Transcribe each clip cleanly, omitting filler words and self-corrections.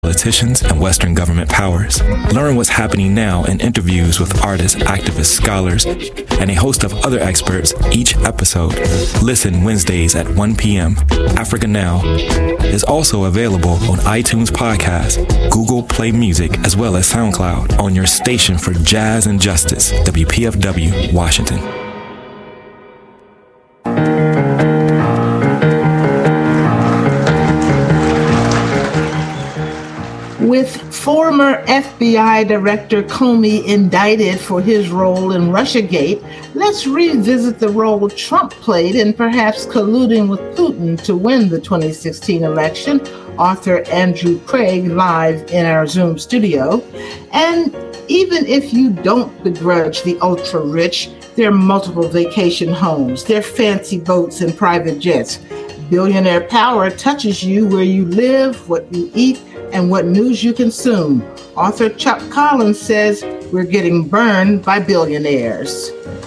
politicians, and Western government powers. Learn what's happening now in interviews with artists, activists, scholars, and a host of other experts each episode. Listen Wednesdays at 1 p.m. Africa Now is also available on iTunes Podcast, Google Play Music, as well as SoundCloud on your station for jazz and justice, WPFW, Washington. With former FBI Director Comey indicted for his role in Russiagate, let's revisit the role Trump played in perhaps colluding with Putin to win the 2016 election. Author Andrew Craig live in our Zoom studio. And even if you don't begrudge the ultra-rich, their multiple vacation homes, their fancy boats and private jets, billionaire power touches you where you live, what you eat, and what news you consume. Author Chuck Collins says we're getting burned by billionaires.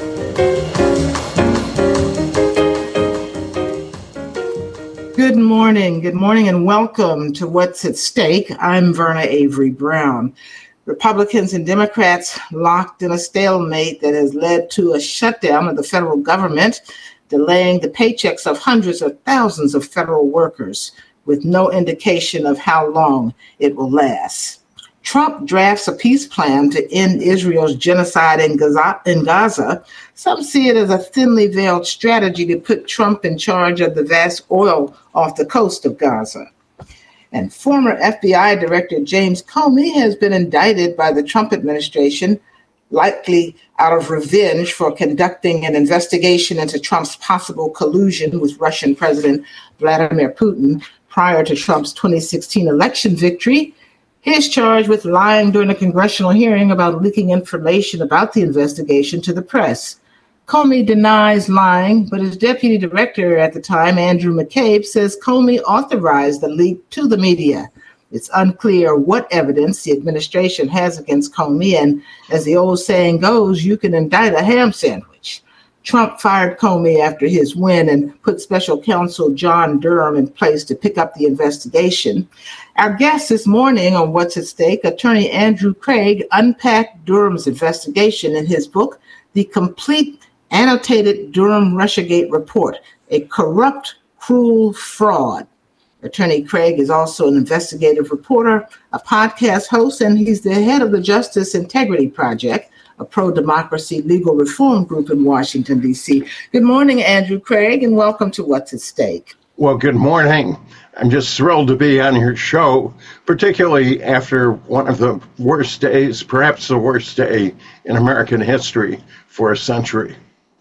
Good morning, and welcome to What's at Stake. I'm Verna Avery Brown. Republicans and Democrats locked in a stalemate that has led to a shutdown of the federal government, delaying the paychecks of hundreds of thousands of federal workers, with no indication of how long it will last. Trump drafts a peace plan to end Israel's genocide in Gaza. Some see it as a thinly veiled strategy to put Trump in charge of the vast oil off the coast of Gaza. And former FBI Director James Comey has been indicted by the Trump administration, likely out of revenge for conducting an investigation into Trump's possible collusion with Russian President Vladimir Putin prior to Trump's 2016 election victory. He is charged with lying during a congressional hearing about leaking information about the investigation to the press. Comey denies lying, but his deputy director at the time, Andrew McCabe, says Comey authorized the leak to the media. It's unclear what evidence the administration has against Comey, and as the old saying goes, you can indict a ham sandwich. Trump fired Comey after his win and put special counsel John Durham in place to pick up the investigation. Our guest this morning on What's at Stake, attorney Andrew Craig, unpacked Durham's investigation in his book, The Complete Annotated Durham Russiagate Report, A Corrupt, Cruel Fraud. Attorney Craig is also an investigative reporter, a podcast host, and he's the head of the Justice Integrity Project, a pro-democracy legal reform group in Washington, D.C. Good morning, Andrew Craig, and welcome to What's at Stake. Well, good morning. I'm just thrilled to be on your show, particularly after one of the worst days, perhaps the worst day in American history for a century.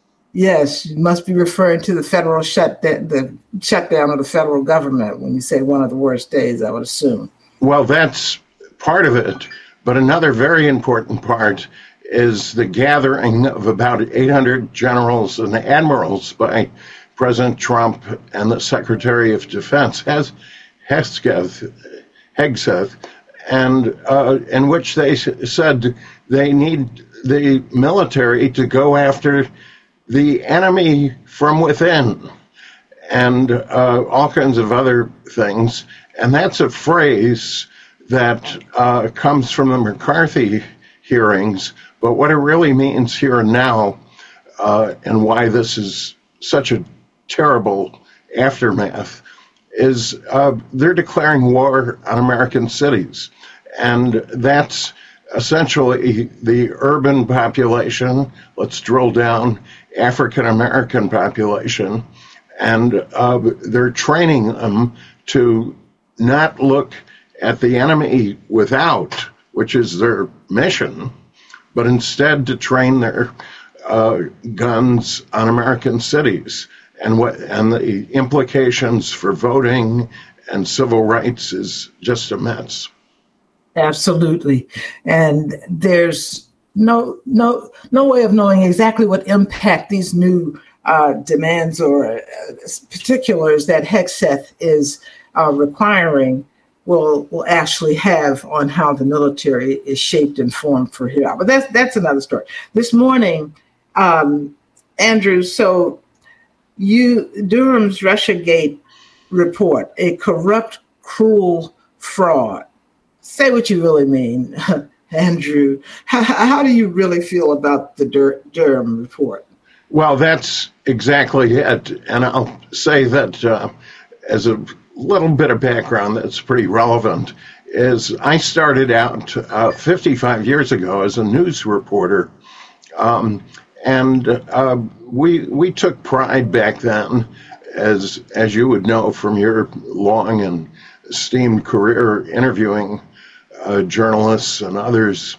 Yes, you must be referring to the federal the shutdown of the federal government when you say one of the worst days, I would assume. Well, that's part of it, but another very important part is the gathering of about 800 generals and admirals by President Trump and the Secretary of Defense, Hegseth, and in which they said they need the military to go after the enemy from within and all kinds of other things. And that's a phrase that comes from the McCarthy hearings. But what it really means here and now, and why this is such a terrible aftermath, is they're declaring war on American cities. And that's essentially the urban population, let's drill down, African-American population, and they're training them to not look at the enemy without, which is their mission, but instead to train their guns on American cities. And the implications for voting and civil rights is just immense. Absolutely. And there's no way of knowing exactly what impact these new demands or particulars that Hegseth is requiring will actually have on how the military is shaped and formed for here. But that's another story. This morning, Andrew, so Durham's Russiagate report, a corrupt, cruel fraud. say what you really mean, Andrew. How do you really feel about the Durham report? Well, that's exactly it. And I'll say that as a little bit of background that's pretty relevant, is I started out 55 years ago as a news reporter. We took pride back then, as you would know from your long and esteemed career interviewing journalists and others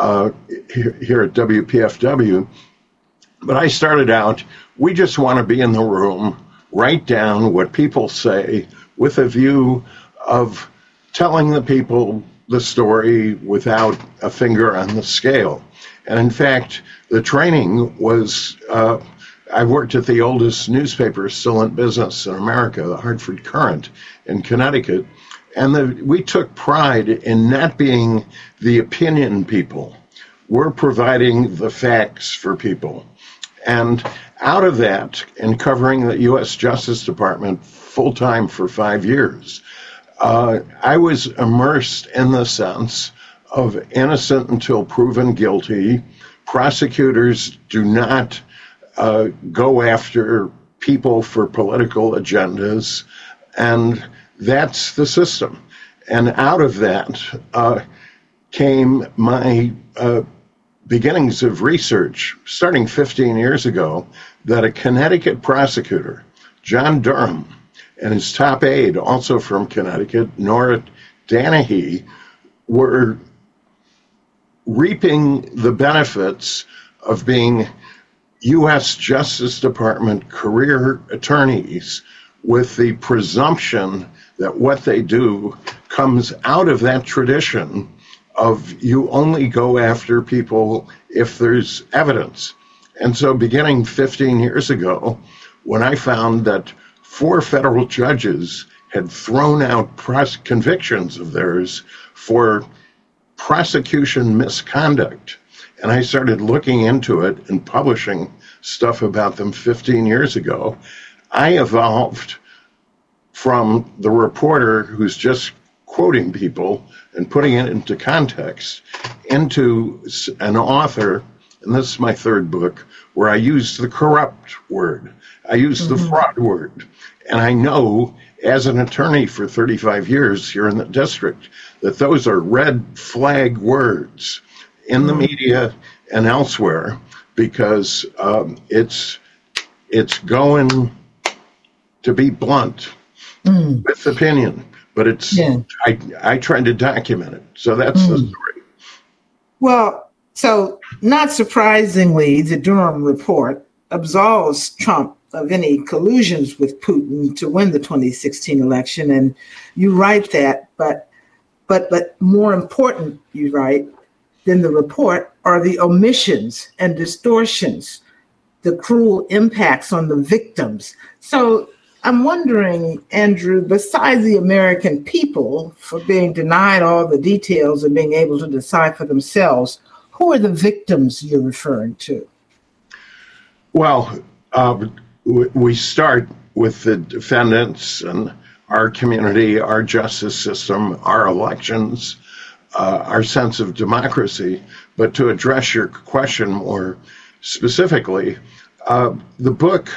here at WPFW. But I started out, we just want to be in the room, write down what people say with a view of telling the people the story without a finger on the scale. And in fact, the training was, I worked at the oldest newspaper still in business in America, the Hartford Courant in Connecticut. And we took pride in not being the opinion people. We're providing the facts for people. And out of that, in covering the U.S. Justice Department full-time for 5 years, I was immersed in the sense of innocent until proven guilty. Prosecutors do not go after people for political agendas, and that's the system. And out of that came my beginnings of research, starting 15 years ago, that a Connecticut prosecutor, John Durham, and his top aide, also from Connecticut, Nora Danahy, were reaping the benefits of being U.S. Justice Department career attorneys with the presumption that what they do comes out of that tradition of you only go after people if there's evidence. And so beginning 15 years ago, when I found that 4 federal judges had thrown out convictions of theirs for prosecution misconduct, and I started looking into it and publishing stuff about them 15 years ago, I evolved from the reporter who's just quoting people and putting it into context into an author, and this is my 3rd book, where I use the corrupt word. I use the fraud word. And I know, as an attorney for 35 years here in the district, that those are red flag words in the media and elsewhere, because it's going to be blunt with opinion. But it's I tried to document it. So that's the story. Well, so not surprisingly, the Durham report absolves Trump of any collusions with Putin to win the 2016 election. And you write that, but more important, you write, than the report are the omissions and distortions, the cruel impacts on the victims. So I'm wondering, Andrew, besides the American people for being denied all the details and being able to decide for themselves, who are the victims you're referring to? Well, we start with the defendants and our community, our justice system, our elections, our sense of democracy. But to address your question more specifically, the book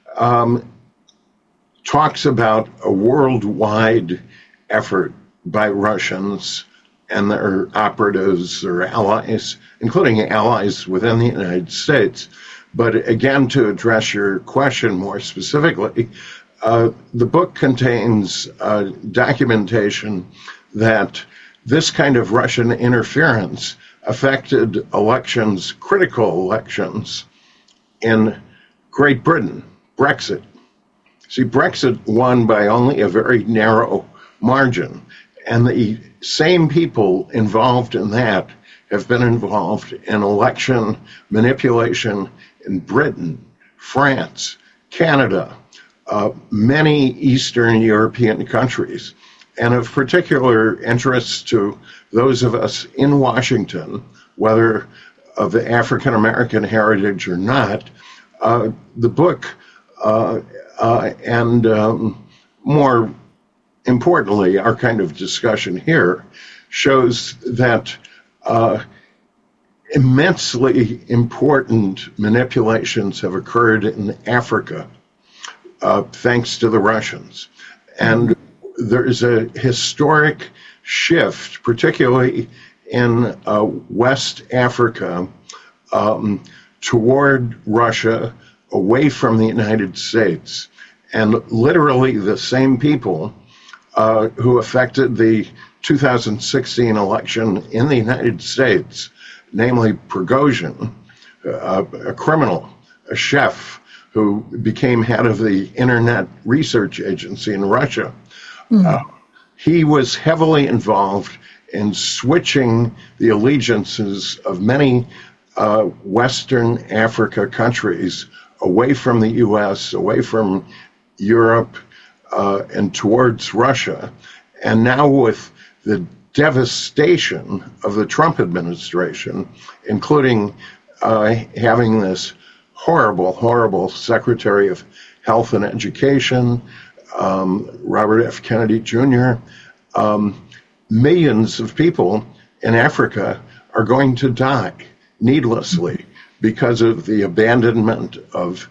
talks about a worldwide effort by Russians and their operatives, their allies, including allies within the United States. But again, to address your question more specifically, the book contains documentation that this kind of Russian interference affected elections, critical elections, in Great Britain, Brexit. See, Brexit won by only a very narrow margin, and the same people involved in that have been involved in election manipulation in Britain, France, Canada, many Eastern European countries. And of particular interest to those of us in Washington, whether of the African American heritage or not, the book and more importantly, our kind of discussion here shows that immensely important manipulations have occurred in Africa, thanks to the Russians. And there is a historic shift, particularly in West Africa, toward Russia, away from the United States. And literally the same people who affected the 2016 election in the United States, namely Prigozhin, a criminal, a chef who became head of the Internet Research Agency in Russia. He was heavily involved in switching the allegiances of many Western Africa countries away from the US, away from Europe, and towards Russia. And now with the devastation of the Trump administration, including having this horrible, horrible Secretary of Health and Education, Robert F. Kennedy Jr., millions of people in Africa are going to die needlessly because of the abandonment of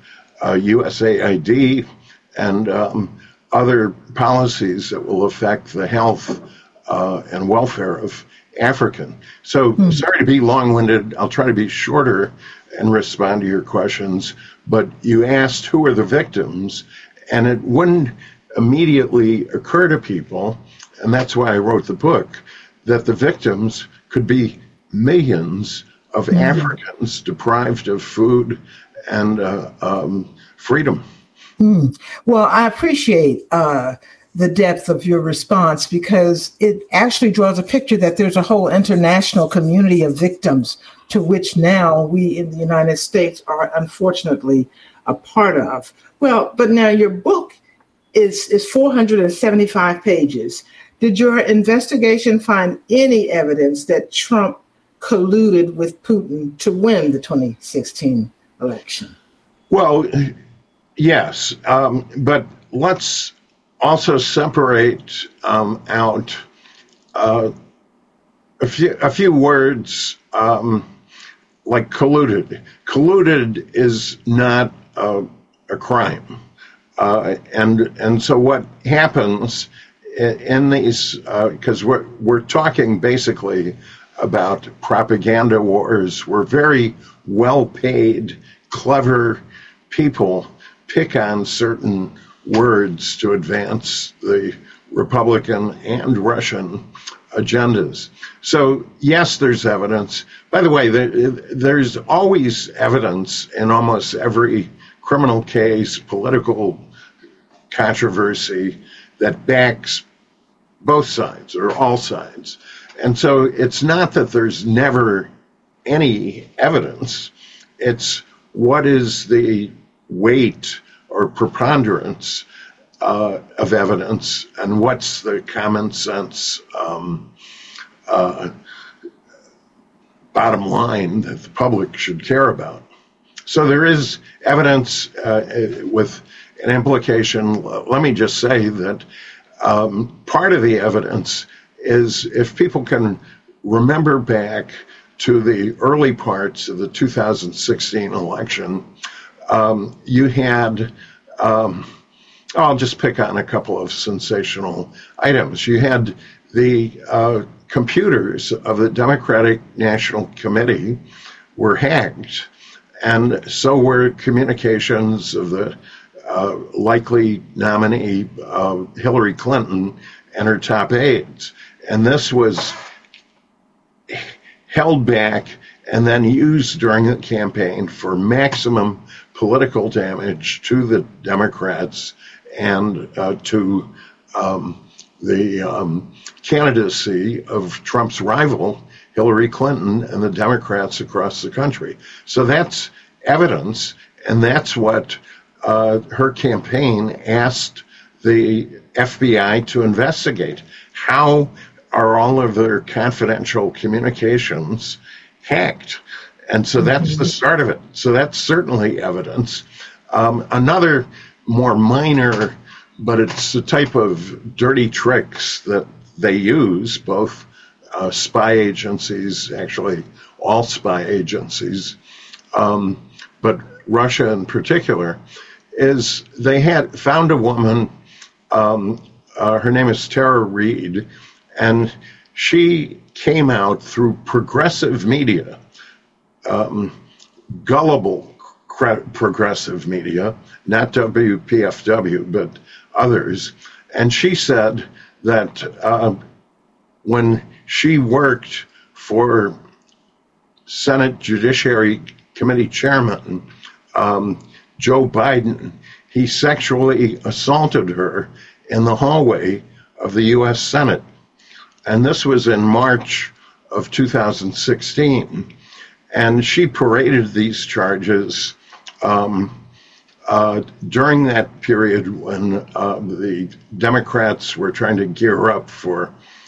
USAID and other policies that will affect the health and welfare of African. So sorry to be long-winded. I'll try to be shorter and respond to your questions. But you asked who are the victims, and it wouldn't immediately occur to people, and that's why I wrote the book, that the victims could be millions of Africans deprived of food and freedom. Well, I appreciate the depth of your response, because it actually draws a picture that there's a whole international community of victims to which now we in the United States are unfortunately a part of. Well, but now your book is 475 pages. Did your investigation find any evidence that Trump colluded with Putin to win the 2016 election? Well, yes, but let's also separate out a few words like colluded. Colluded is not a crime, and so what happens in these? Because we're talking basically about propaganda wars, where very well-paid, clever people pick on certain words to advance the Republican and Russian agendas. So yes, there's evidence. By the way, there's always evidence in almost every criminal case, political controversy, that backs both sides or all sides. And so it's not that there's never any evidence. It's what is the weight or preponderance of evidence, and what's the common sense bottom line that the public should care about. So there is evidence with an implication. Let me just say that part of the evidence is, if people can remember back to the early parts of the 2016 election, you had, I'll just pick on a couple of sensational items. You had the computers of the Democratic National Committee were hacked, and so were communications of the likely nominee Hillary Clinton and her top aides. And this was held back and then used during the campaign for maximum political damage to the Democrats and to the candidacy of Trump's rival, Hillary Clinton, and the Democrats across the country. So that's evidence, and that's what her campaign asked the FBI to investigate. How are all of their confidential communications hacked? And so that's the start of it. So that's certainly evidence. Another more minor, but it's the type of dirty tricks that they use, both spy agencies, actually all spy agencies, but Russia in particular, is they had found a woman, her name is Tara Reid, and she came out through progressive media, gullible progressive media, not WPFW, but others. And she said that when she worked for Senate Judiciary Committee Chairman Joe Biden, he sexually assaulted her in the hallway of the U.S. Senate. And this was in March of 2016. And she paraded these charges during that period when the Democrats were trying to gear up for,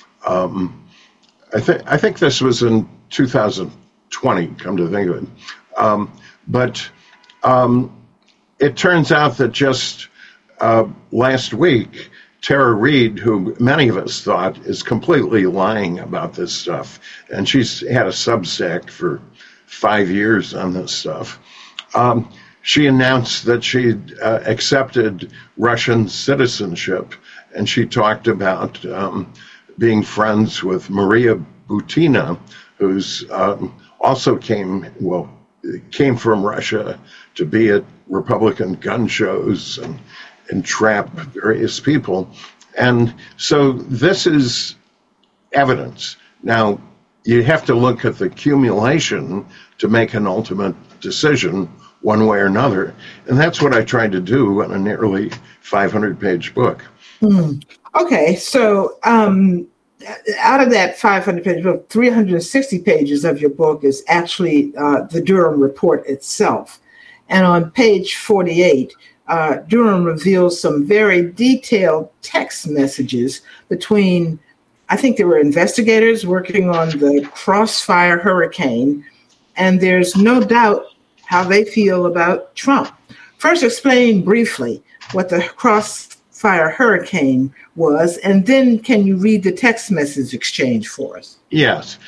I think this was in 2020, come to think of it. But it turns out that just last week, Tara Reid, who many of us thought is completely lying about this stuff, and she's had a Substack for 5 years on this stuff, she announced that she'd accepted Russian citizenship, and she talked about being friends with Maria Butina, who's also came from Russia to be at Republican gun shows and entrap various people. And so this is evidence. Now, you have to look at the accumulation to make an ultimate decision one way or another. And that's what I tried to do in a nearly 500-page book. Okay, so out of that 500-page book, 360 pages of your book is actually the Durham report itself. And on page 48, Durham reveals some very detailed text messages between, I think there were investigators working on the Crossfire hurricane, and there's no doubt how they feel about Trump. First, explain briefly what the Crossfire hurricane was, and then can you read the text message exchange for us? Yes.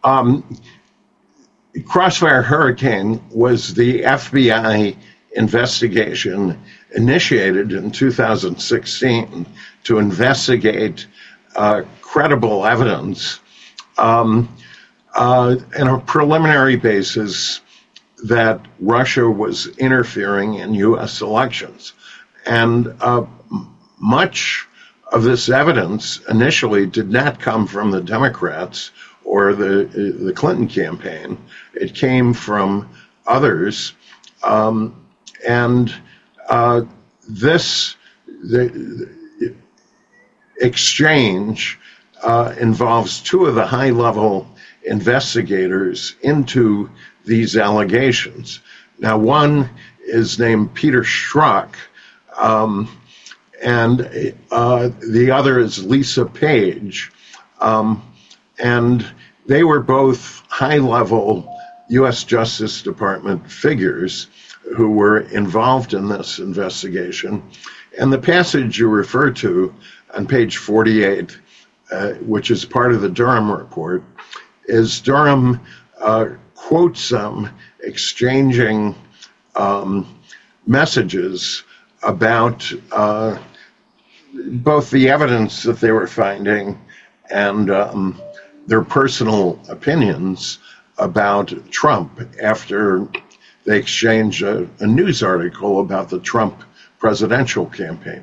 Crossfire Hurricane was the FBI investigation initiated in 2016 to investigate credible evidence on a preliminary basis that Russia was interfering in U.S. elections. And much of this evidence initially did not come from the Democrats or the Clinton campaign. It came from others. The exchange involves two of the high-level investigators into these allegations. Now, one is named Peter Strzok, and the other is Lisa Page. And they were both high-level U.S. Justice Department figures who were involved in this investigation. And the passage you refer to on page 48, which is part of the Durham report, is Durham quotes them exchanging messages about both the evidence that they were finding and their personal opinions about Trump after they exchanged a news article about the Trump presidential campaign.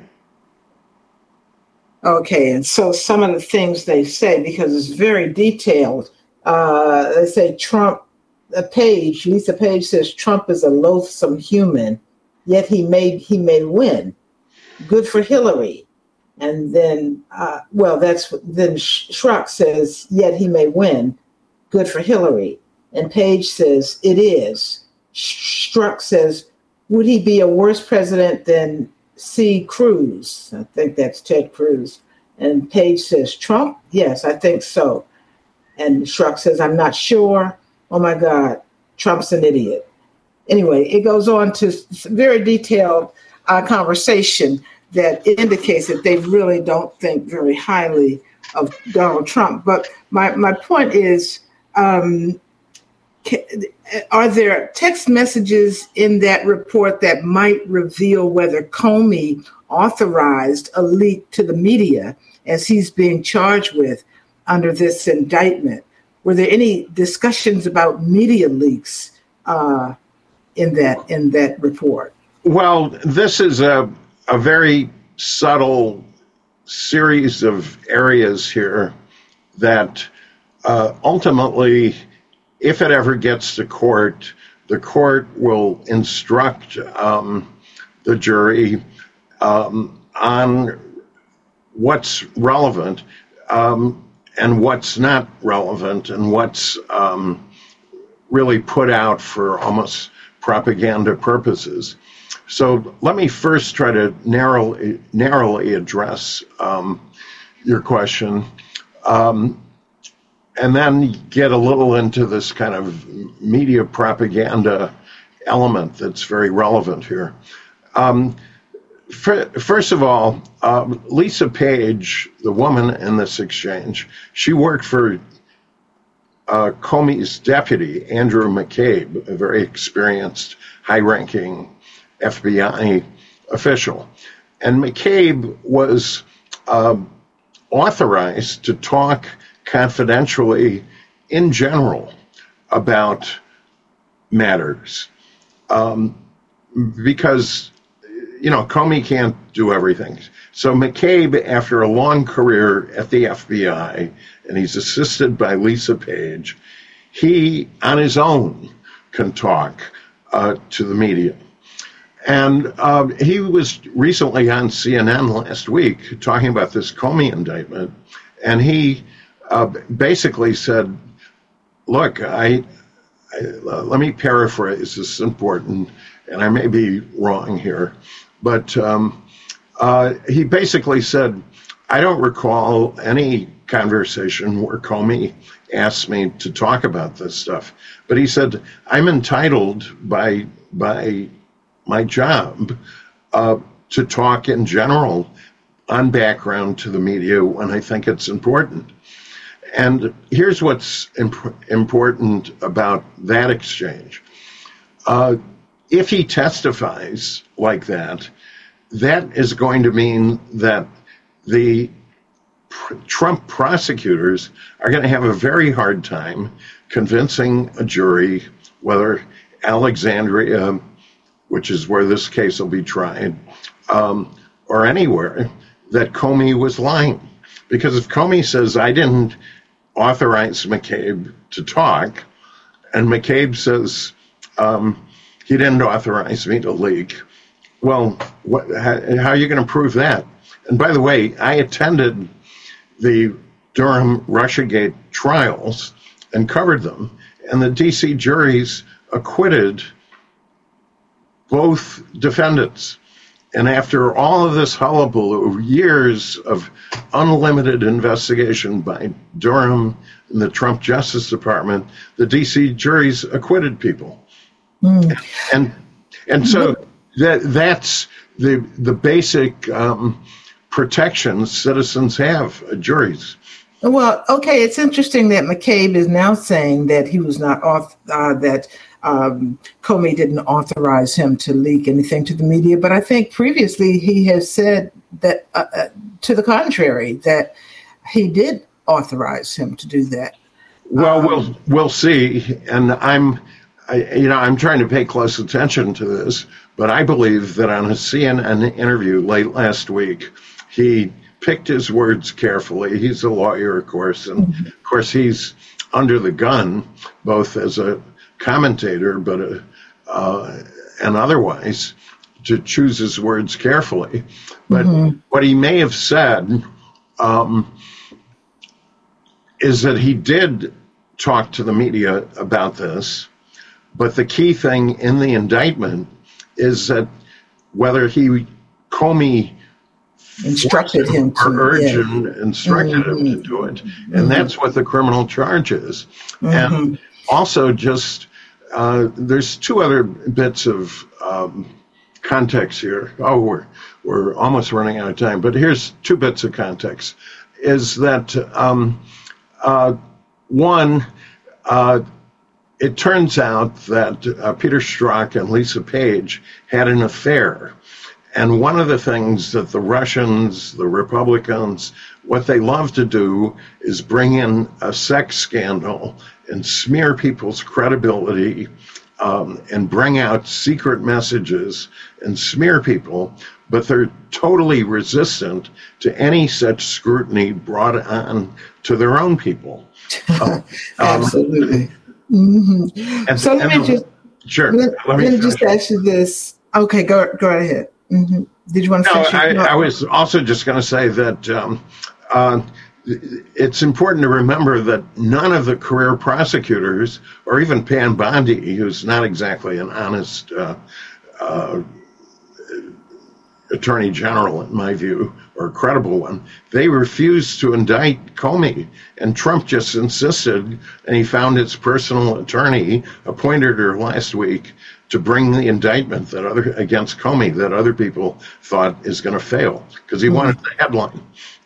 Okay, and so some of the things they say, because it's very detailed, they say Trump, Lisa Page says Trump is a loathsome human, yet he may win. Good for Hillary. And then, then Strzok says, yet he may win. Good for Hillary. And Page says, it is. Strzok says, would he be a worse president than C. Cruz? I think that's Ted Cruz. And Page says, Trump? Yes, I think so. And Strzok says, I'm not sure. Oh my God, Trump's an idiot. Anyway, it goes on to very detailed conversation that indicates that they really don't think very highly Donald Trump. But my point is, are there text messages in that report that might reveal whether Comey authorized a leak to the media as he's being charged with under this indictment? Were there any discussions about media leaks in that report? Well, this is a very subtle series of areas here that ultimately, if it ever gets to court, the court will instruct the jury on what's relevant and what's not relevant and what's really put out for almost propaganda purposes. So let me first try to narrowly address your question, and then get a little into this kind of media propaganda element that's very relevant here. First of all, Lisa Page, the woman in this exchange, she worked for Comey's deputy, Andrew McCabe, a very experienced, high-ranking FBI official. And McCabe was authorized to talk confidentially in general about matters because, Comey can't do everything. So McCabe, after a long career at the FBI, and he's assisted by Lisa Page, he, on his own, can talk to the media. And he was recently on CNN last week talking about this Comey indictment, and he basically said, look, let me paraphrase, this is important, and I may be wrong here, but he basically said, I don't recall any conversation where Comey asked me to talk about this stuff. But he said, I'm entitled by my job to talk in general on background to the media when I think it's important. And here's what's important about that exchange. If he testifies like that, that is going to mean that the Trump prosecutors are going to have a very hard time convincing a jury whether Alexandria, which is where this case will be tried, or anywhere, that Comey was lying. Because if Comey says, I didn't authorize McCabe to talk, and McCabe says, he didn't authorize me to leak, well, how are you going to prove that? And by the way, I attended the Durham Russiagate trials and covered them, and the D.C. juries acquitted both defendants. And after all of this hullabaloo, years of unlimited investigation by Durham and the Trump Justice Department, the D.C. juries acquitted people. And so that's the basic protections citizens have, juries. Well, okay, it's interesting that McCabe is now saying that he was not that Comey didn't authorize him to leak anything to the media, but I think previously he has said that to the contrary, that he did authorize him to do that. Well, we'll see, and I'm trying to pay close attention to this, but I believe that on a CNN interview late last week, he picked his words carefully. He's a lawyer, of course, and of course he's under the gun, both as a commentator, but and otherwise, to choose his words carefully. But what he may have said is that he did talk to the media about this, but the key thing in the indictment is that whether Comey instructed him to, or instructed him to do it, and that's what the criminal charge is. And also, just there's two other bits of context here. Oh, we're almost running out of time, but here's two bits of context. is that one, it turns out that Peter Strzok and Lisa Page had an affair. And one of the things that the Russians, the Republicans, what they love to do is bring in a sex scandal and smear people's credibility and bring out secret messages and smear people, but they're totally resistant to any such scrutiny brought on to their own people. Absolutely. Mm-hmm. And, so let me just ask you this. Okay, go right ahead. Mm-hmm. Did you want to finish? I was also just going to say that it's important to remember that none of the career prosecutors, or even Pam Bondi, who's not exactly an honest attorney general, in my view, or a credible one, they refused to indict Comey. And Trump just insisted, and he found his personal attorney, appointed her last week, to bring the indictment against Comey that other people thought is going to fail, because he wanted the headline.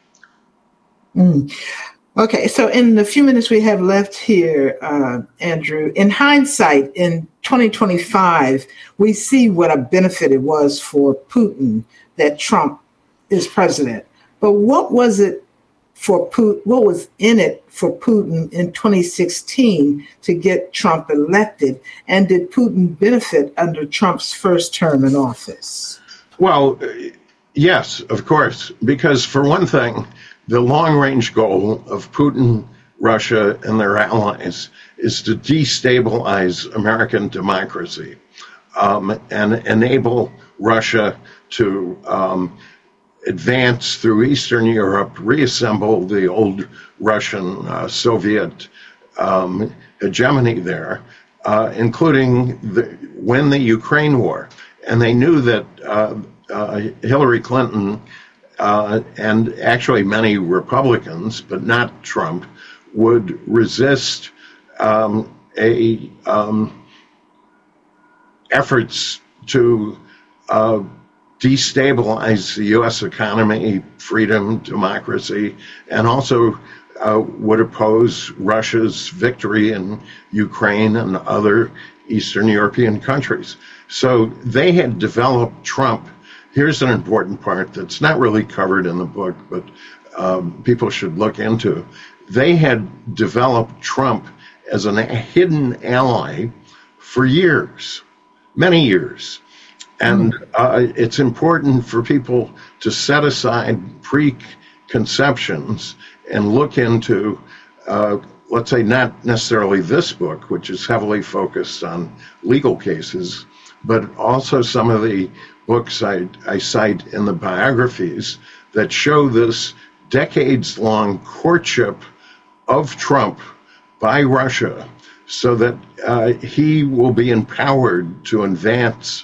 Okay, so in the few minutes we have left here, Andrew, in hindsight, in 2025, we see what a benefit it was for Putin that Trump is president. But what was it for Putin? What was in it for Putin in 2016 to get Trump elected? And did Putin benefit under Trump's first term in office? Well, yes, of course, because for one thing, the long-range goal of Putin, Russia, and their allies is to destabilize American democracy and enable Russia to advance through Eastern Europe, reassemble the old Russian Soviet hegemony there, including win the Ukraine war. And they knew that Hillary Clinton and actually many Republicans, but not Trump, would resist efforts to destabilize the U.S. economy, freedom, democracy, and also would oppose Russia's victory in Ukraine and other Eastern European countries. So they had developed Trump. Here's an important part that's not really covered in the book, but people should look into. They had developed Trump as a hidden ally for years, many years. And it's important for people to set aside preconceptions and look into, let's say, not necessarily this book, which is heavily focused on legal cases, but also some of the books I cite in the biographies that show this decades-long courtship of Trump by Russia so that he will be empowered to advance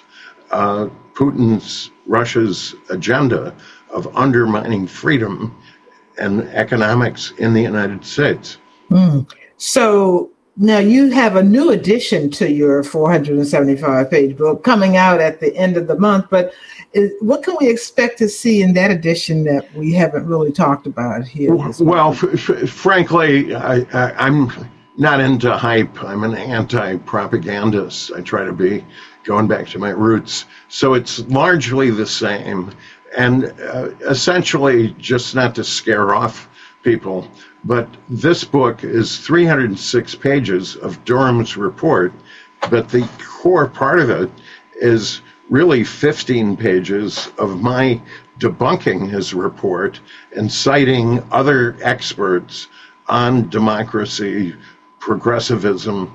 Russia's agenda of undermining freedom and economics in the United States. So now you have a new addition to your 475-page book coming out at the end of the month, but what can we expect to see in that edition that we haven't really talked about here? Well, frankly, I'm not into hype. I'm an anti-propagandist. I try to be going back to my roots. So it's largely the same. And essentially, just not to scare off people, but this book is 306 pages of Durham's report, but the core part of it is really 15 pages of my debunking his report and citing other experts on democracy, progressivism,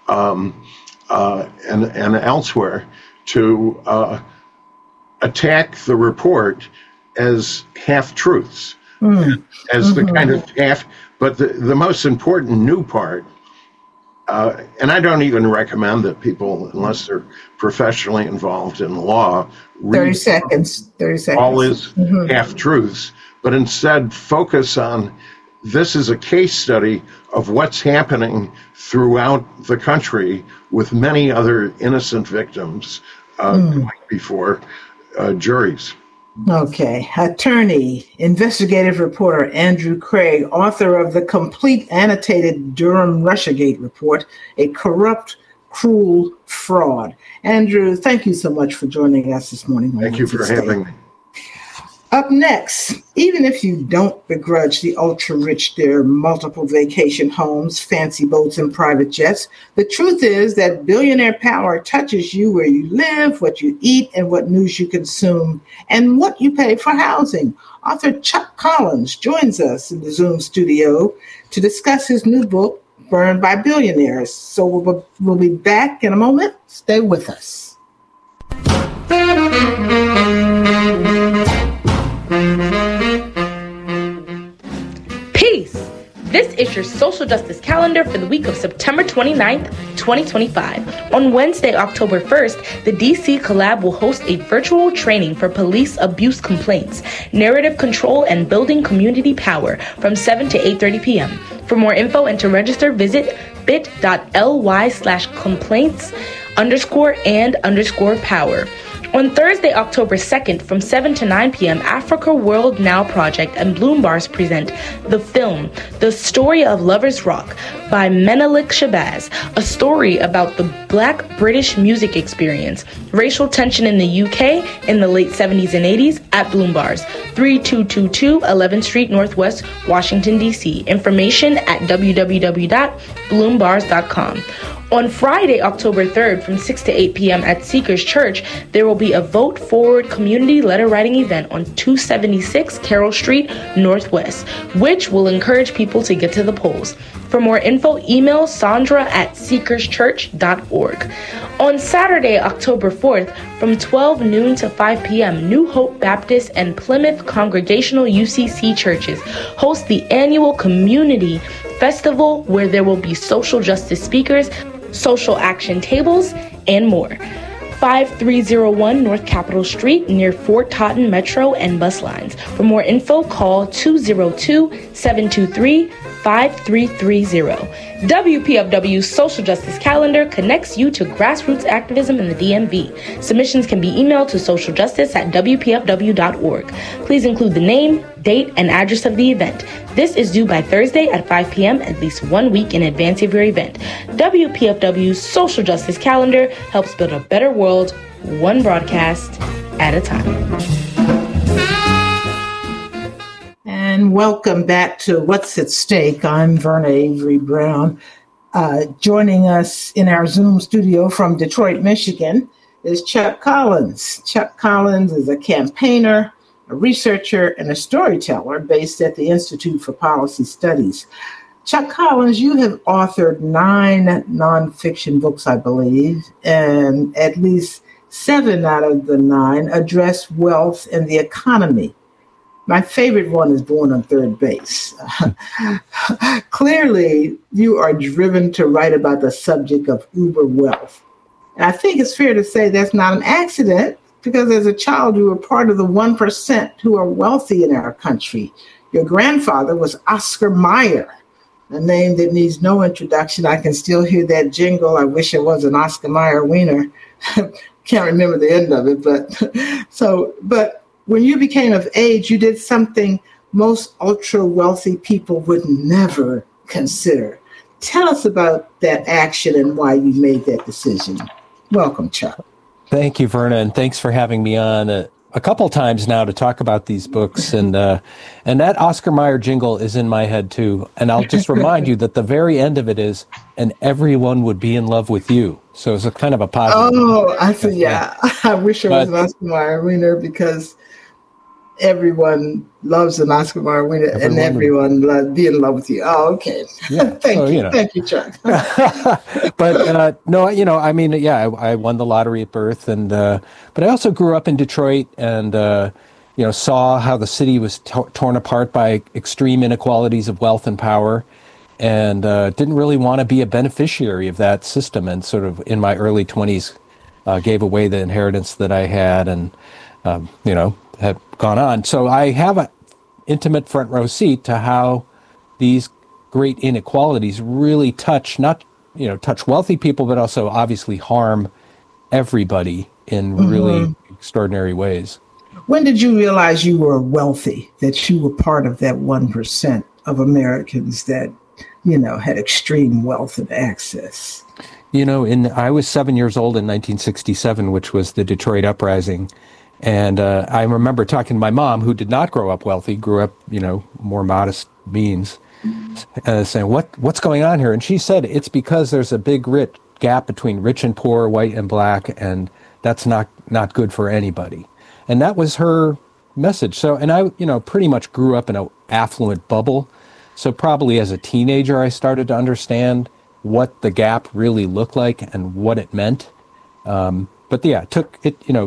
and elsewhere to attack the report as half-truths, as the kind of half. But the most important new part, and I don't even recommend that people, unless they're professionally involved in law, read 30 seconds. all his half-truths, but instead focus on this is a case study of what's happening throughout the country with many other innocent victims going before juries. Okay. Attorney, investigative reporter Andrew Craig, author of the complete annotated Durham Russiagate report, A Corrupt, Cruel Fraud. Andrew, thank you so much for joining us this morning. Thank you for having me. Up next, even if you don't begrudge the ultra-rich their multiple vacation homes, fancy boats, and private jets, the truth is that billionaire power touches you where you live, what you eat, and what news you consume, and what you pay for housing. Author Chuck Collins joins us in the Zoom studio to discuss his new book, Burned by Billionaires. So we'll be back in a moment. Stay with us. Peace! This is your social justice calendar for the week of September 29th, 2025. On Wednesday, October 1st, the DC Collab will host a virtual training for police abuse complaints, narrative control, and building community power from 7 to 8:30 p.m. For more info and to register, visit bit.ly/complaints_and_power. On Thursday, October 2nd, from 7 to 9 p.m., Africa World Now Project and Bloom Bars present the film, The Story of Lovers Rock by Menelik Shabazz, a story about the Black British music experience, racial tension in the UK in the late 70s and 80s at Bloom Bars, 3222 11th Street Northwest, Washington, D.C. Information at www.bloombars.com. On Friday, October 3rd, from 6 to 8 p.m. at Seekers Church, there will be a Vote Forward community letter writing event on 276 Carroll Street Northwest, which will encourage people to get to the polls. For more info, email sandra@seekerschurch.org. On Saturday, October 4th, from 12 noon to 5 p.m., New Hope Baptist and Plymouth Congregational UCC churches host the annual Community Festival, where there will be social justice speakers, social action tables, and more. 5301 North Capitol Street near Fort Totten Metro and bus lines. For more info, call 202-723-5330. WPFW's Social Justice Calendar connects you to grassroots activism in the DMV. Submissions can be emailed to socialjustice@wpfw.org. Please include the name, date, and address of the event. This is due by Thursday at 5 p.m. at least 1 week in advance of your event. WPFW's Social Justice Calendar helps build a better world, one broadcast at a time. And welcome back to What's at Stake. I'm Verna Avery Brown. Joining us in our Zoom studio from Detroit, Michigan is Chuck Collins. Chuck Collins is a campaigner, a researcher, and a storyteller based at the Institute for Policy Studies. Chuck Collins, you have authored 9 nonfiction books, I believe, and at least 7 out of the 9 address wealth and the economy. My favorite one is Born on Third Base. Clearly, you are driven to write about the subject of uber wealth. And I think it's fair to say that's not an accident, because as a child, you were part of the 1% who are wealthy in our country. Your grandfather was Oscar Mayer, a name that needs no introduction. I can still hear that jingle. I wish it was an Oscar Mayer wiener. Can't remember the end of it, but when you became of age, you did something most ultra wealthy people would never consider. Tell us about that action and why you made that decision. Welcome, Chuck. Thank you, Verna, and thanks for having me on a couple times now to talk about these books. And that Oscar Mayer jingle is in my head too. And I'll just remind you that the very end of it is, and everyone would be in love with you. So it's a kind of a positive. Oh, I see. Yeah, I wish it was an Oscar Mayer winner, because everyone loves an Oscar Mayer winner, and everyone be in love with you. Oh, okay. Yeah. Thank you. Thank you, Chuck. But no, I mean, yeah, I won the lottery at birth, and but I also grew up in Detroit, and saw how the city was torn apart by extreme inequalities of wealth and power, and didn't really want to be a beneficiary of that system, and sort of in my early 20s gave away the inheritance that I had, and had gone on. So I have an intimate front row seat to how these great inequalities really touch wealthy people, but also obviously harm everybody in really extraordinary ways. When did you realize you were wealthy, that you were part of that 1% of Americans that, had extreme wealth and access? I was 7 years old in 1967, which was the Detroit Uprising. And I remember talking to my mom, who did not grow up wealthy, grew up, more modest means, saying, what's going on here? And she said, it's because there's a big gap between rich and poor, white and black, and that's not good for anybody. And that was her message. So, and I, pretty much grew up in an affluent bubble. So probably as a teenager, I started to understand what the gap really looked like and what it meant. But yeah, it took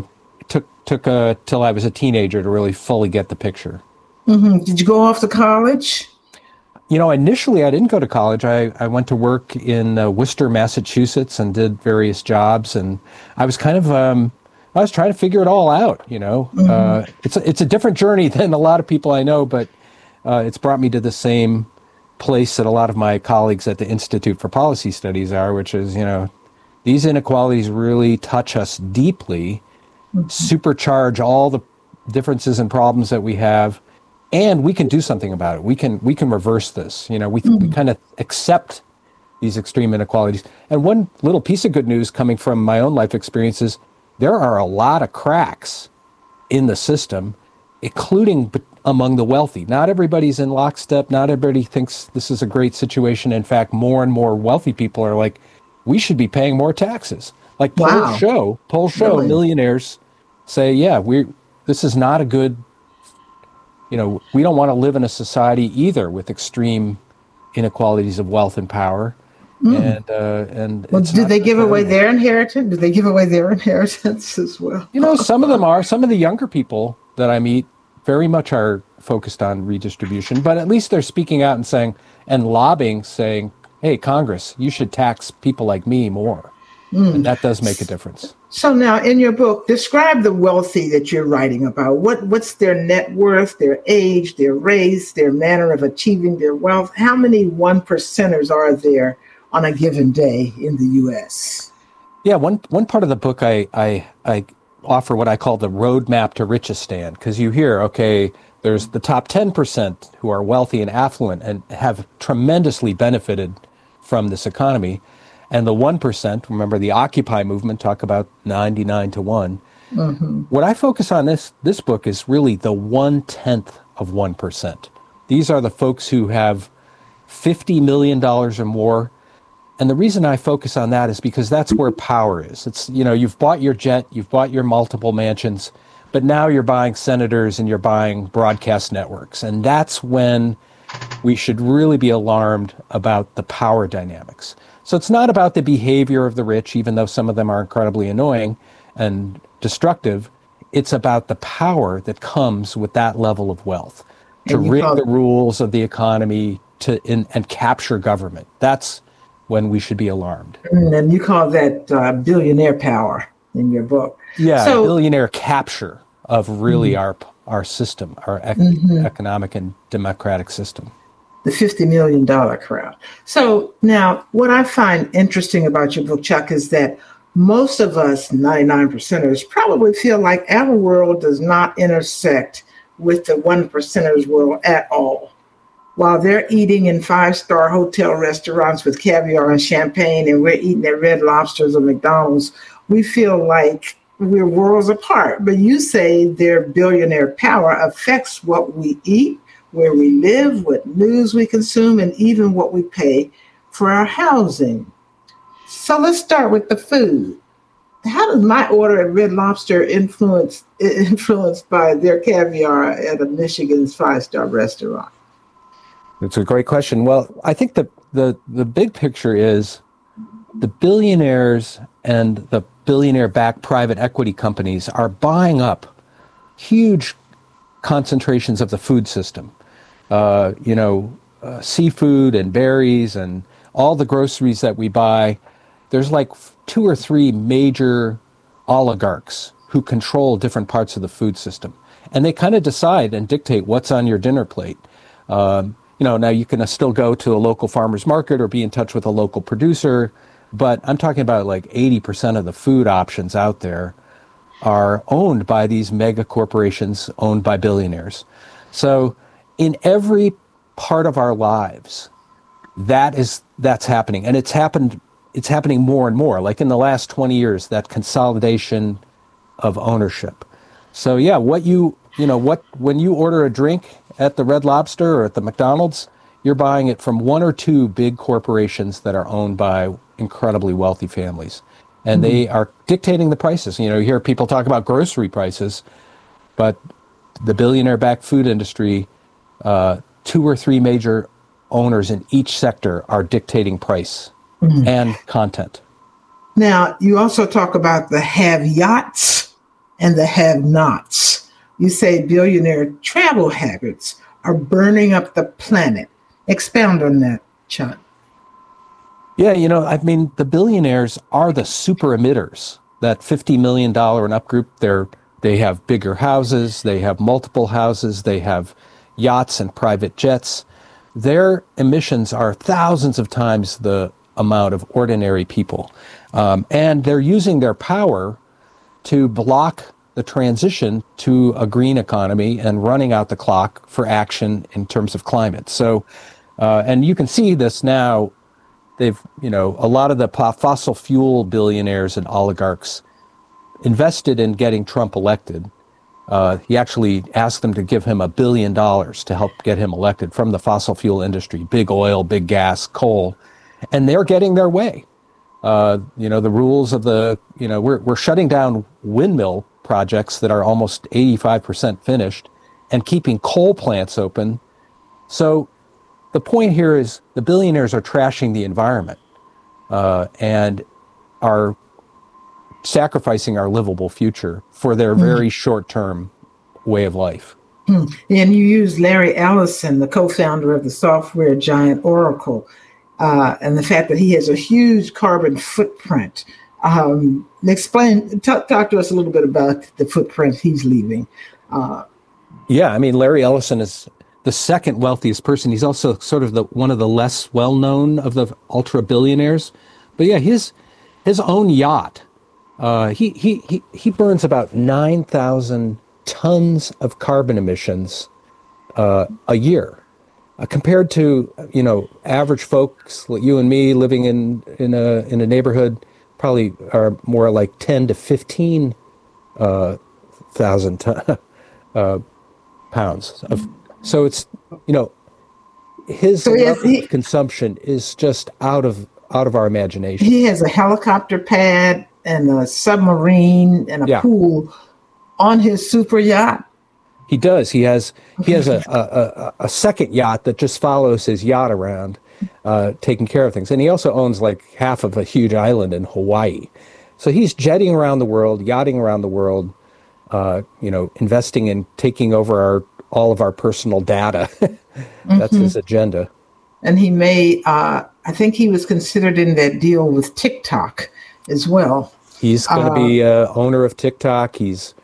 till I was a teenager to really fully get the picture. Mm-hmm. Did you go off to college? Initially I didn't go to college. I went to work in Worcester, Massachusetts, and did various jobs. And I was kind of, I was trying to figure it all out, Mm-hmm. It's a different journey than a lot of people I know, but it's brought me to the same place that a lot of my colleagues at the Institute for Policy Studies are, which is, these inequalities really touch us deeply, mm-hmm. supercharge all the differences and problems that we have, and we can do something about it. We can reverse this. We kind of accept these extreme inequalities. And one little piece of good news coming from my own life experiences, there are a lot of cracks in the system, including among the wealthy. Not everybody's in lockstep. Not everybody thinks this is a great situation. In fact, more and more wealthy people are like, we should be paying more taxes. Like polls show, really? Millionaires say, yeah, this is not a good, we don't want to live in a society either with extreme inequalities of wealth and power. And well, did they give away their inheritance? Did they give away their inheritance as well? Some of them are. Some of the younger people that I meet very much are focused on redistribution, but at least they're speaking out and saying, and lobbying, saying, hey, Congress, you should tax people like me more. And that does make a difference. So now in your book, describe the wealthy that you're writing about. What's their net worth, their age, their race, their manner of achieving their wealth? How many 1%ers are there on a given day in the U.S.? Yeah, one part of the book I offer what I call the roadmap to Richistan, because you hear, okay, there's the top 10% who are wealthy and affluent and have tremendously benefited from this economy. And the 1%, remember the Occupy movement, talk about 99 to 1. Mm-hmm. What I focus on this book is really the 1/10 of 1%. These are the folks who have $50 million or more. And the reason I focus on that is because that's where power is. It's, you've bought your jet, you've bought your multiple mansions, but now you're buying senators and you're buying broadcast networks. And that's when we should really be alarmed about the power dynamics. So it's not about the behavior of the rich, even though some of them are incredibly annoying and destructive. It's about the power that comes with that level of wealth to rig the rules of the economy and capture government. That's when we should be alarmed. And you call that billionaire power in your book. Yeah, so, billionaire capture of really mm-hmm. our system, our mm-hmm. economic and democratic system. The $50 million crowd. So now what I find interesting about your book, Chuck, is that most of us, 99%ers, probably feel like our world does not intersect with the 1%ers world at all. While they're eating in 5-star hotel restaurants with caviar and champagne, and we're eating at Red Lobsters or McDonald's, we feel like we're worlds apart. But you say their billionaire power affects what we eat, where we live, what news we consume, and even what we pay for our housing. So let's start with the food. How does my order at Red Lobster influenced by their caviar at a Michigan's 5-star restaurant? That's a great question. Well, I think the big picture is the billionaires and the billionaire-backed private equity companies are buying up huge concentrations of the food system. Seafood and berries and all the groceries that we buy. There's like 2 or 3 major oligarchs who control different parts of the food system. And they kind of decide and dictate what's on your dinner plate. Now you can still go to a local farmer's market or be in touch with a local producer, but I'm talking about like 80% of the food options out there are owned by these mega corporations owned by billionaires. So in every part of our lives, that's happening. And it's happening more and more. Like in the last 20 years, that consolidation of ownership. So yeah, when you order a drink at the Red Lobster or at the McDonald's, you're buying it from one or two big corporations that are owned by incredibly wealthy families. And they are dictating the prices. You hear people talk about grocery prices, but the billionaire-backed food industry, 2 or 3 major owners in each sector are dictating price and content. Now, you also talk about the have-yachts and the have-nots. You say billionaire travel habits are burning up the planet. Expound on that, Chuck. Yeah, the billionaires are the super emitters. That $50 million and up group, they have bigger houses, they have multiple houses, they have yachts and private jets. Their emissions are thousands of times the amount of ordinary people. And they're using their power to block the transition to a green economy and running out the clock for action in terms of climate. So, and you can see this now. They've, a lot of the fossil fuel billionaires and oligarchs invested in getting Trump elected. He actually asked them to give him $1 billion to help get him elected from the fossil fuel industry, big oil, big gas, coal, and they're getting their way. The rules of we're shutting down windmill projects that are almost 85% finished and keeping coal plants open. So the point here is the billionaires are trashing the environment and are sacrificing our livable future for their very short-term way of life. And you use Larry Ellison, the co-founder of the software giant Oracle, and the fact that he has a huge carbon footprint. Talk to us a little bit about the footprint he's leaving. Larry Ellison is the second wealthiest person. He's also sort of one of the less well-known of the ultra billionaires. But yeah, his own yacht, he burns about 9,000 tons of carbon emissions a year, compared to average folks like you and me living in a neighborhood probably are more like 10 to 15 thousand pounds of. So it's, his consumption is just out of our imagination. He has a helicopter pad and a submarine and a pool on his super yacht. He does. He has a second yacht that just follows his yacht around, taking care of things. And he also owns like half of a huge island in Hawaii. So he's jetting around the world, yachting around the world, investing in taking over all of our personal data. That's his agenda. And he may, I think he was considered in that deal with TikTok as well. He's going to be owner of TikTok. He's,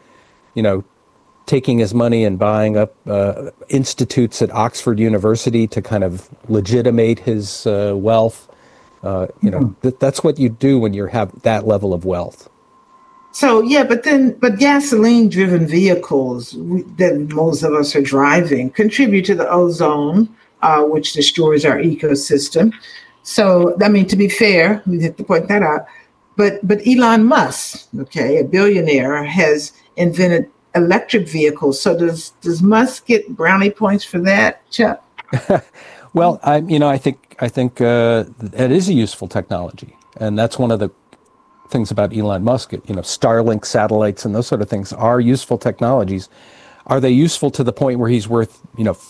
taking his money and buying up institutes at Oxford University to kind of legitimate his wealth. That's what you do when you have that level of wealth. So, but gasoline-driven vehicles that most of us are driving contribute to the ozone, which destroys our ecosystem. So, to be fair, we have to point that out. But Elon Musk, a billionaire, has invented electric vehicles. So does Musk get brownie points for that, Chuck? Well, I think it is a useful technology, and that's one of the things about Elon Musk. Starlink satellites and those sort of things are useful technologies. Are they useful to the point where he's worth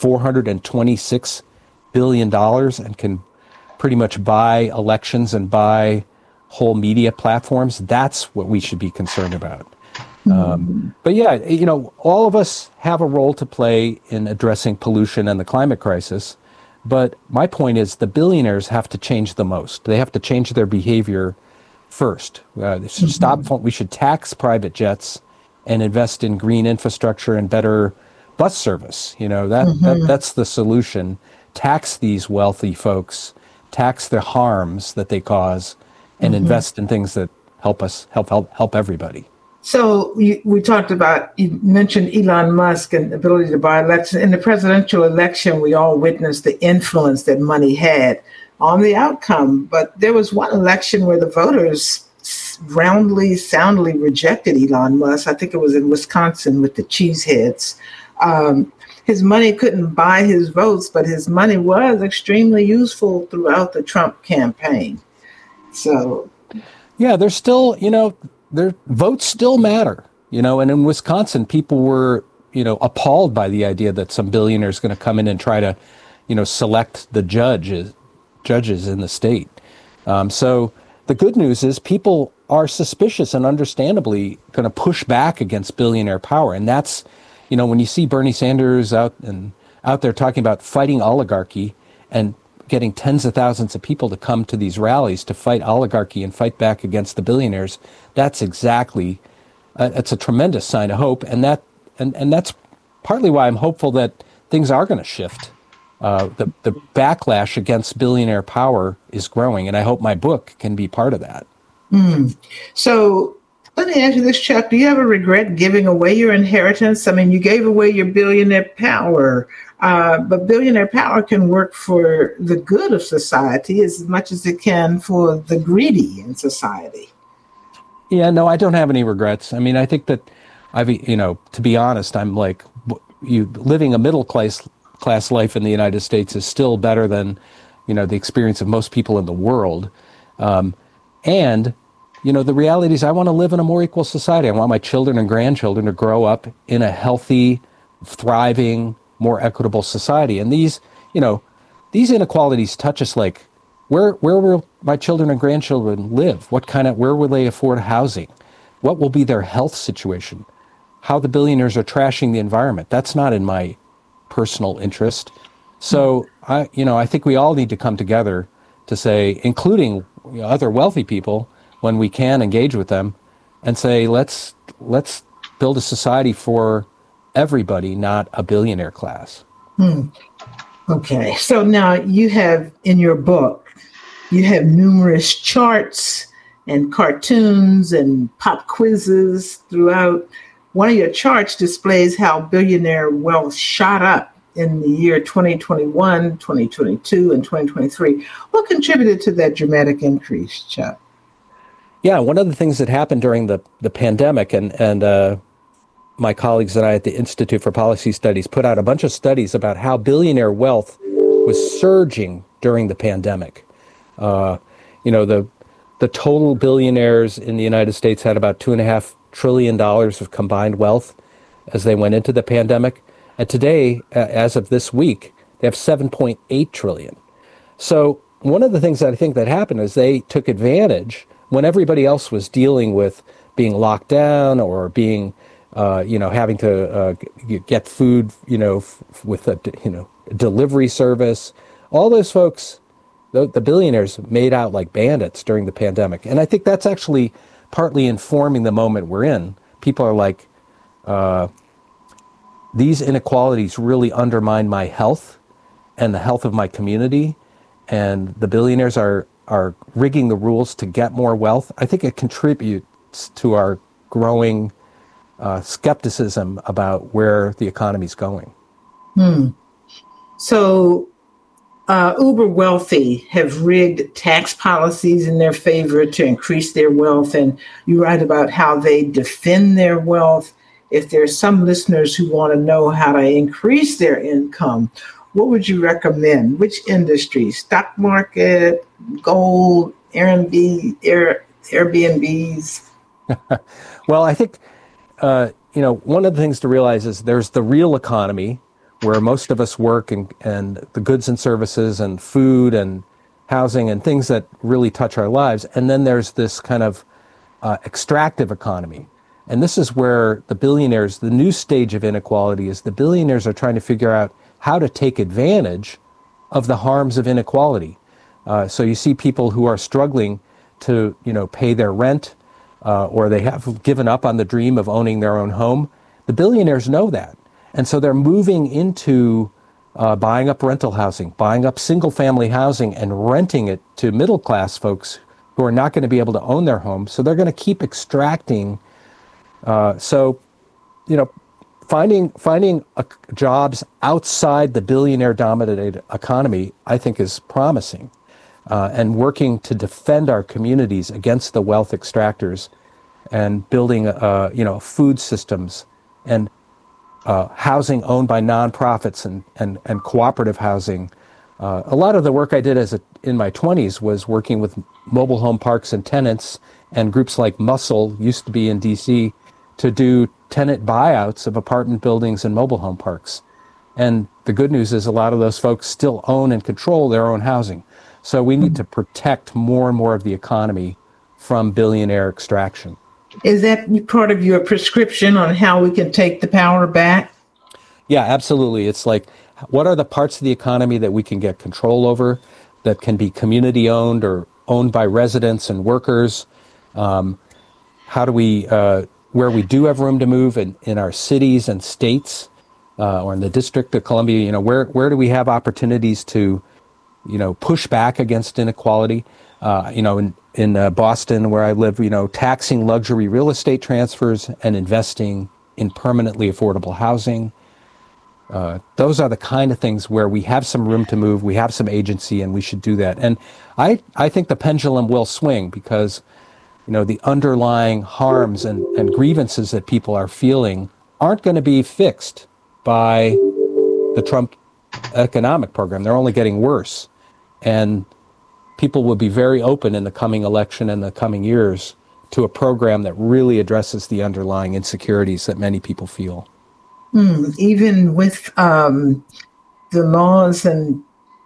$426 billion and can pretty much buy elections and buy whole media platforms? That's what we should be concerned about. But yeah, all of us have a role to play in addressing pollution and the climate crisis. But my point is the billionaires have to change the most. They have to change their behavior first. We should tax private jets and invest in green infrastructure and better bus service. That's the solution. Tax these wealthy folks, tax the harms that they cause, and invest in things that help everybody. So we talked about, you mentioned Elon Musk and the ability to buy elections. In the presidential election, we all witnessed the influence that money had on the outcome. But there was one election where the voters roundly, soundly rejected Elon Musk. I think it was in Wisconsin with the cheeseheads. His money couldn't buy his votes, but his money was extremely useful throughout the Trump campaign. So, yeah, there's still, their votes still matter, and in Wisconsin, people were, appalled by the idea that some billionaire is going to come in and try to, select the judges in the state. So the good news is people are suspicious and understandably going to push back against billionaire power. And that's, when you see Bernie Sanders out there talking about fighting oligarchy and getting tens of thousands of people to come to these rallies to fight oligarchy and fight back against the billionaires, that's exactly, it's a tremendous sign of hope. And that's partly why I'm hopeful that things are going to shift. The backlash against billionaire power is growing, and I hope my book can be part of that. So let me ask you this, Chuck. Do you ever regret giving away your inheritance? I mean, you gave away your billionaire power, but billionaire power can work for the good of society as much as it can for the greedy in society. Yeah, no, I don't have any regrets. I mean, I think that to be honest, I'm like, living a middle class life in the United States is still better than, the experience of most people in the world. And the reality is I want to live in a more equal society. I want my children and grandchildren to grow up in a healthy, thriving, more equitable society. And these inequalities touch us like, where will my children and grandchildren live? Where will they afford housing? What will be their health situation? How the billionaires are trashing the environment. That's not in my personal interest. So I think we all need to come together to say, including other wealthy people, when we can engage with them, and say, let's build a society for everybody, not a billionaire class. Okay. So now you have in your book, you have numerous charts and cartoons and pop quizzes throughout. One of your charts displays how billionaire wealth shot up in the year 2021, 2022, and 2023. What contributed to that dramatic increase, Chuck? Yeah, one of the things that happened during the pandemic, and my colleagues and I at the Institute for Policy Studies put out a bunch of studies about how billionaire wealth was surging during the pandemic. The total billionaires in the United States had about $2.5 trillion of combined wealth as they went into the pandemic. And today, as of this week, they have 7.8 trillion. So one of the things that I think that happened is they took advantage when everybody else was dealing with being locked down or being, having to get food, with a, delivery service. All those folks, the billionaires, made out like bandits during the pandemic. And I think that's actually partly informing the moment we're in. People are like, these inequalities really undermine my health and the health of my community. And the billionaires are rigging the rules to get more wealth. I think it contributes to our growing skepticism about where the economy's going. So uber wealthy have rigged tax policies in their favor to increase their wealth. And you write about how they defend their wealth. If there's some listeners who want to know how to increase their income, what would you recommend? Which industry? Stock market, gold, Airbnbs? Well, I think, one of the things to realize is there's the real economy where most of us work and the goods and services and food and housing and things that really touch our lives. And then there's this kind of extractive economy. And this is where the billionaires, the new stage of inequality is the billionaires are trying to figure out how to take advantage of the harms of inequality. So you see people who are struggling to, pay their rent, or they have given up on the dream of owning their own home. The billionaires know that. And so they're moving into buying up rental housing, buying up single family housing and renting it to middle class folks who are not going to be able to own their home. So they're going to keep extracting So, finding jobs outside the billionaire-dominated economy, I think, is promising, and working to defend our communities against the wealth extractors, and building, food systems and housing owned by nonprofits and cooperative housing. A lot of the work I did in my 20s was working with mobile home parks and tenants and groups like Muscle, used to be in DC, to do tenant buyouts of apartment buildings and mobile home parks. And the good news is a lot of those folks still own and control their own housing. So we need to protect more and more of the economy from billionaire extraction. Is that part of your prescription on how we can take the power back? Yeah, absolutely. It's like, what are the parts of the economy that we can get control over, that can be community owned or owned by residents and workers? How do we, where we do have room to move in our cities and states, or in the District of Columbia, where do we have opportunities to, push back against inequality? In Boston, where I live, taxing luxury real estate transfers and investing in permanently affordable housing. Those are the kind of things where we have some room to move, we have some agency, and we should do that. And I think the pendulum will swing, because the underlying harms and grievances that people are feeling aren't going to be fixed by the Trump economic program. They're only getting worse. And people will be very open in the coming election and the coming years to a program that really addresses the underlying insecurities that many people feel. Even with the laws and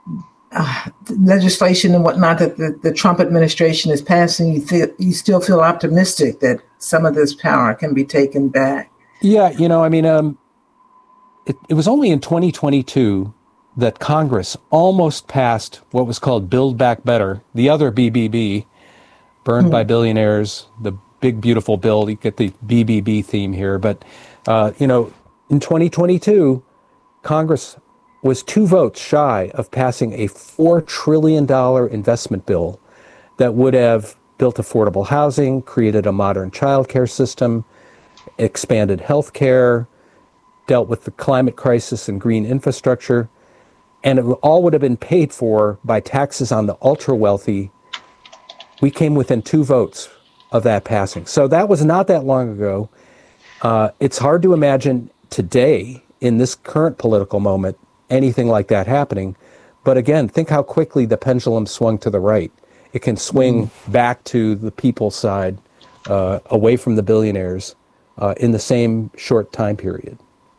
legislation and whatnot that the Trump administration is passing, you still feel optimistic that some of this power can be taken back? Yeah, it was only in 2022 that Congress almost passed what was called Build Back Better, the other BBB, burned by billionaires, the big, beautiful bill. You get the BBB theme here. But, in 2022, Congress was 2 votes shy of passing a $4 trillion investment bill that would have built affordable housing, created a modern childcare system, expanded health care, dealt with the climate crisis and green infrastructure. And it all would have been paid for by taxes on the ultra-wealthy. We came within 2 votes of that passing. So that was not that long ago. It's hard to imagine today, in this current political moment, anything like that happening. But again, think how quickly the pendulum swung to the right. It can swing back to the people's side, away from the billionaires, in the same short time period.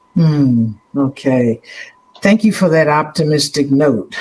Okay. Thank you for that optimistic note.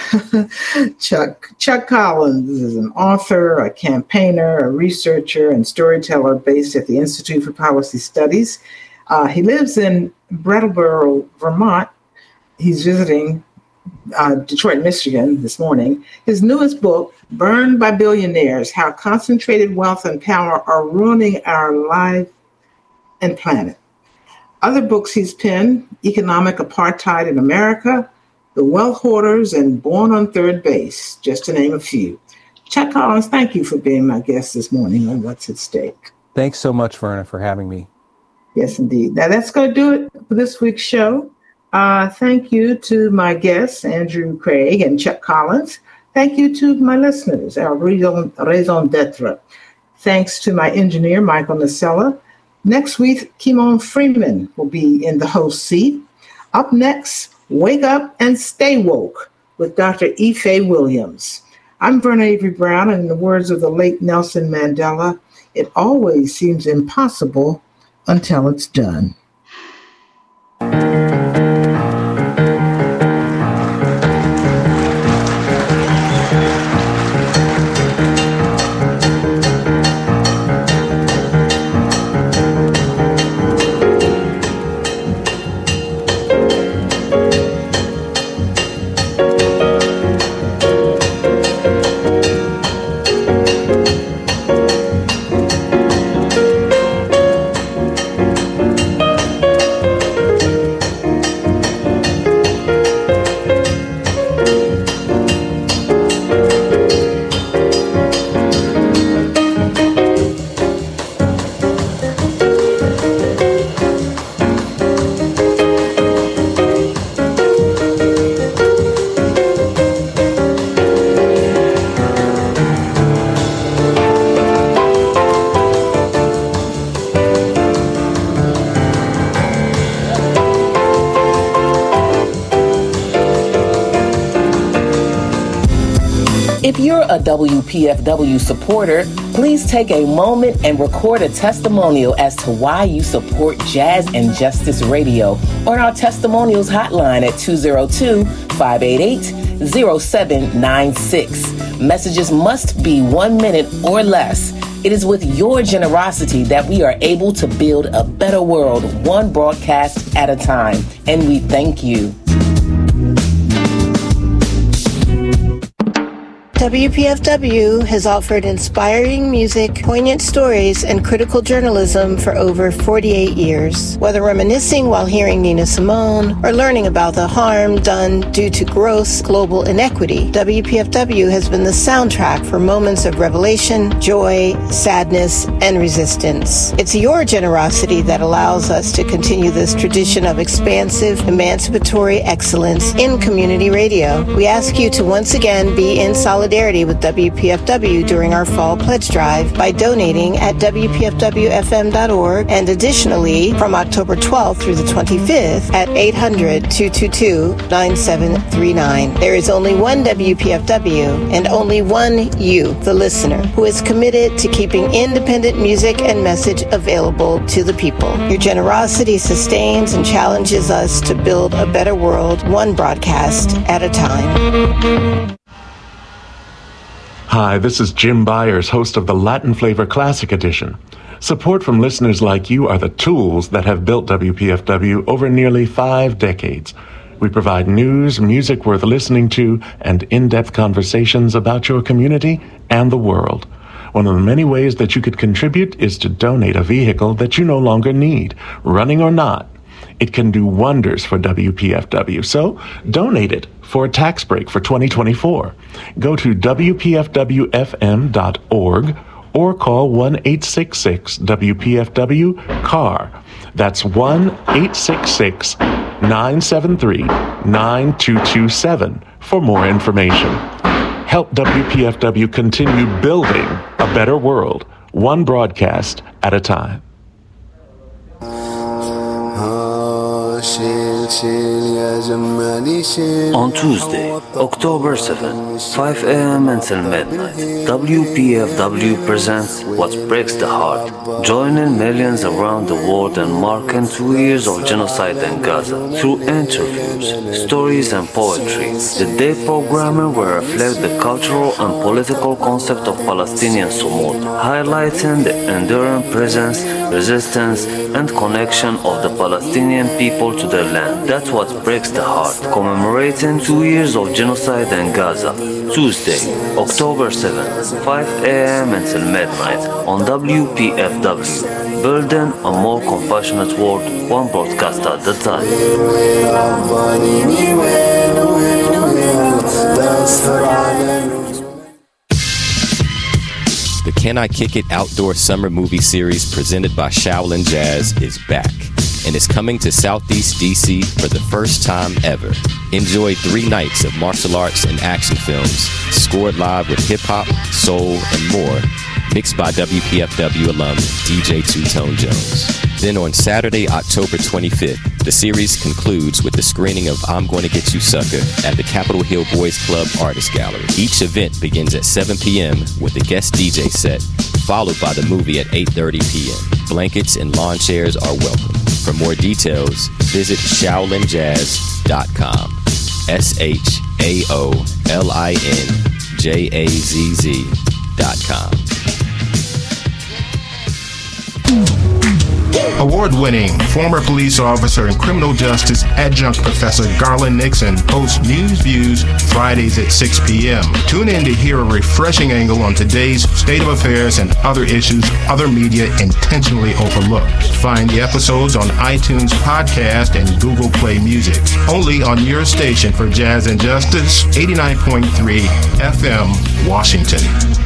Chuck Collins is an author, a campaigner, a researcher, and storyteller based at the Institute for Policy Studies. He lives in Brattleboro, Vermont. He's visiting Detroit, Michigan this morning. His newest book, Burned by Billionaires: How Concentrated Wealth and Power Are Ruining Our Life and Planet. Other books he's penned: Economic Apartheid in America, The Wealth Hoarders, and Born on Third Base, just to name a few. Chuck Collins, thank you for being my guest this morning on What's at Stake. Thanks so much, Verna, for having me. Yes, indeed. Now, that's going to do it for this week's show. Thank you to my guests, Andrew Craig and Chuck Collins. Thank you to my listeners, our raison d'etre. Thanks to my engineer, Michael Nacella. Next week, Kimon Freeman will be in the host seat. Up next, Wake Up and Stay Woke with Dr. Ife Williams. I'm Verna Avery Brown, and in the words of the late Nelson Mandela, it always seems impossible until it's done. a WPFW supporter, please take a moment and record a testimonial as to why you support Jazz and Justice Radio on our testimonials hotline at 202-588-0796. Messages must be 1 minute or less. It is with your generosity that we are able to build a better world, one broadcast at a time. And we thank you. WPFW has offered inspiring music, poignant stories, and critical journalism for over 48 years. Whether reminiscing while hearing Nina Simone or learning about the harm done due to gross global inequity, WPFW has been the soundtrack for moments of revelation, joy, sadness, and resistance. It's your generosity that allows us to continue this tradition of expansive, emancipatory excellence in community radio. We ask you to once again be in solidarity with WPFW during our fall pledge drive by donating at WPFWFM.org, and additionally from October 12th through the 25th at 800-222-9739. There is only one WPFW and only one you, the listener, who is committed to keeping independent music and message available to the people. Your generosity sustains and challenges us to build a better world, one broadcast at a time. Hi, this is Jim Byers, host of the Latin Flavor Classic Edition. Support from listeners like you are the tools that have built WPFW over nearly 5 decades. We provide news, music worth listening to, and in-depth conversations about your community and the world. One of the many ways that you could contribute is to donate a vehicle that you no longer need, running or not. It can do wonders for WPFW, so donate it for a tax break for 2024. Go to WPFWFM.org or call 1-866-WPFW-CAR. That's 1-866-973-9227 for more information. Help WPFW continue building a better world, one broadcast at a time. On Tuesday, October 7, 5 a.m. until midnight, WPFW presents What Breaks the Heart, joining millions around the world and marking 2 years of genocide in Gaza through interviews, stories, and poetry. The day programming will reflect the cultural and political concept of Palestinian Sumud, highlighting the enduring presence, resistance, and connection of the Palestinian people to their land. That's what breaks the heart. Commemorating 2 years of genocide in Gaza. Tuesday, October 7th, 5 a.m. until midnight on WPFW. Building a more compassionate world, one broadcast at a time. The Can I Kick It Outdoor Summer Movie Series presented by Shaolin Jazz is back and is coming to Southeast DC for the first time ever. Enjoy 3 nights of martial arts and action films scored live with hip-hop, soul, and more, mixed by WPFW alum DJ Two-Tone Jones. Then on Saturday, October 25th, the series concludes with the screening of I'm Gonna Get You Sucker at the Capitol Hill Boys Club Artist Gallery. Each event begins at 7 p.m. with a guest DJ set, followed by the movie at 8:30 p.m. Blankets and lawn chairs are welcome. For more details, visit ShaolinJazz.com. ShaolinJazz.com. Award-winning former police officer and criminal justice adjunct professor Garland Nixon hosts News Views Fridays at 6 p.m. Tune in to hear a refreshing angle on today's state of affairs and other issues other media intentionally overlook. Find the episodes on iTunes Podcast and Google Play Music. Only on your station for Jazz and Justice, 89.3 FM, Washington.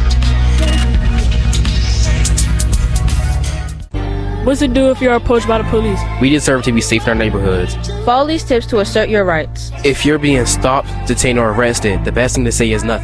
What's it do if you're approached by the police? We deserve to be safe in our neighborhoods. Follow these tips to assert your rights. If you're being stopped, detained, or arrested, the best thing to say is nothing.